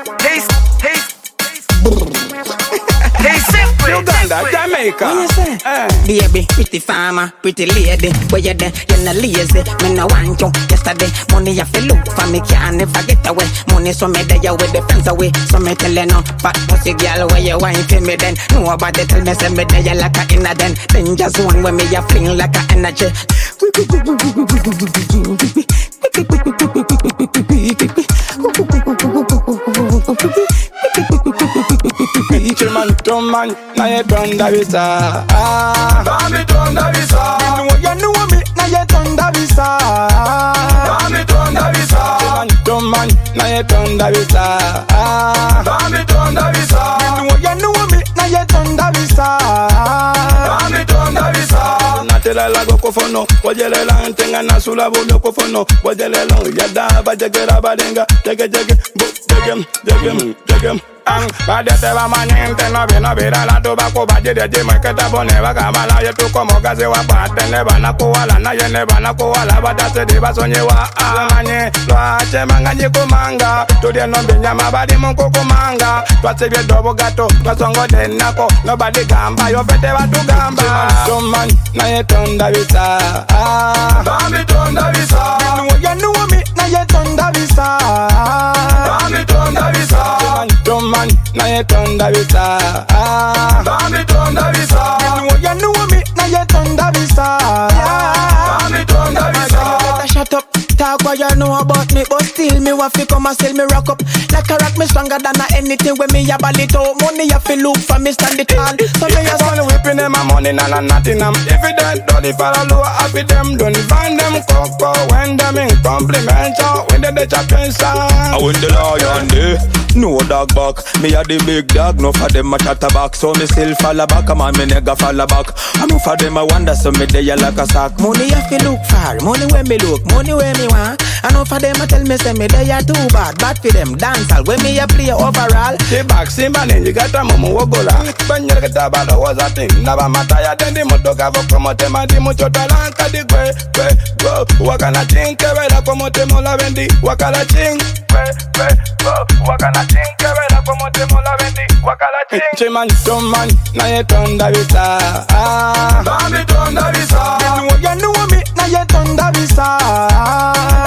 Uganda, Jamaica. What you say? Baby, pretty farmer, pretty lady. Where you there? You're not lazy. Me no want you. Yesterday, money you feel look for me, can't never get away. Money so me there with the fence away. So me tell you no, fat pussy girl, where you wine for me then? Nobody tell me say me there like a inner then. Then just one when me you fling like a energy. Chill man, drum man, now you done the visa. Bami done the visa. You know me, now you done the visa. Bami done the visa. Chill man, drum man, now you done the visa. Bami done the visa. You know me, now you done the visa. Bami done the visa. Natela la gokofono, wajele la ntenga na sula bo gokofono, wajele la yada ba jegera badenga, jege jege. Badete va manente no vira la tobacco badete de marketa bone va kamala yetu como gaze wa patene bana kuwala na yene bana kuwala badate de basonye wa amanye twache manganye kumanga tudye no binyama badi mungu kumanga twache bye dobo gato twasongo de nako nobody gamba yo fete batu gamba man na yetonda visa Bami tonda visa. you know me na yetonda visa Bami tonda visa. man na yetonda visa Bami tonda visa. you know me na yetonda visa Bami tonda visa. Shut up, talk what you know about me, but still me want fi come and still me rock up. Like a rock me stronger than anything when me a ball it out. Money you fi look for me stand it tall. So me a only whipping them my money and nothing I'm if it don't do the follow happy them don't find them coco when them in compliment when they champion song. I win the lion day, no dog back. Me a the big dog, no for them a chatter back. So me still fall back, I'm me nigga fall back. I'm for them I wonder so me they like a sack. money you fi look for, money when me look, money when me want. I know for them I tell me say me they are too bad, bad for them dance all when me a play overall. The back simba you got a momo wogola. When you get a bad was a thing. Never mataya then the motoka for promote my di mucho talanka di go. Wakana think wela promote mola vendi. Wakala ching. Wakana think wela promote mola vendi. Wakala ching. Chiman man na yetonda visa. Bami tonda visa. You know me na yetonda visa.